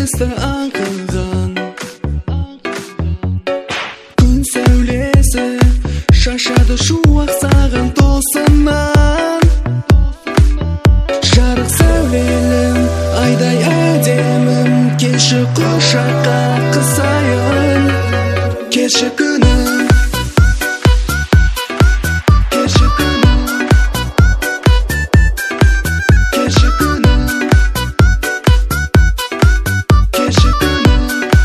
Denizde аңқыған күн сәулесі шашады шуақ саған тосыннан. Жарық сәулелім, айдай әдемім, келші құшаққа қысайын. Келші күнім, келші күнім, келші күнім, келші күнім.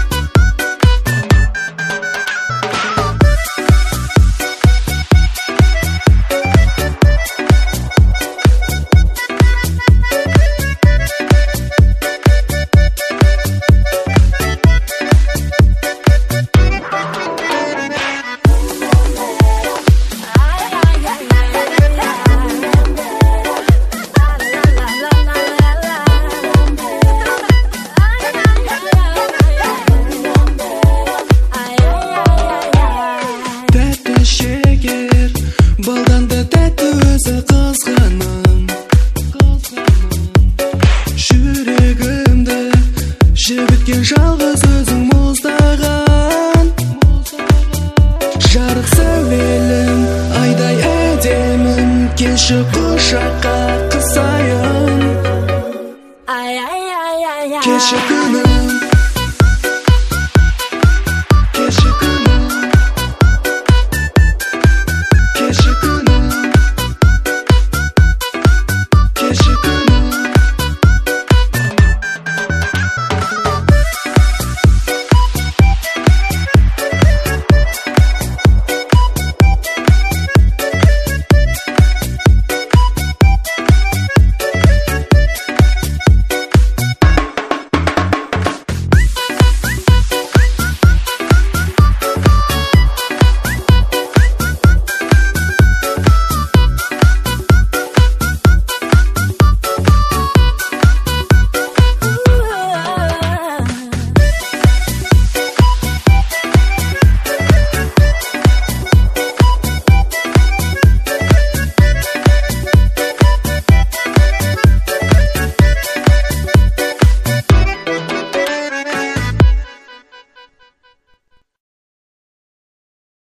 Шекер, балданды тәтті өзі қызғаным. Жүрегімді жібіткен жалғыз өзің мұздаған. Жарық сәулелім, айдай әдемім, келші құшаққа қысайын. Келші күнім,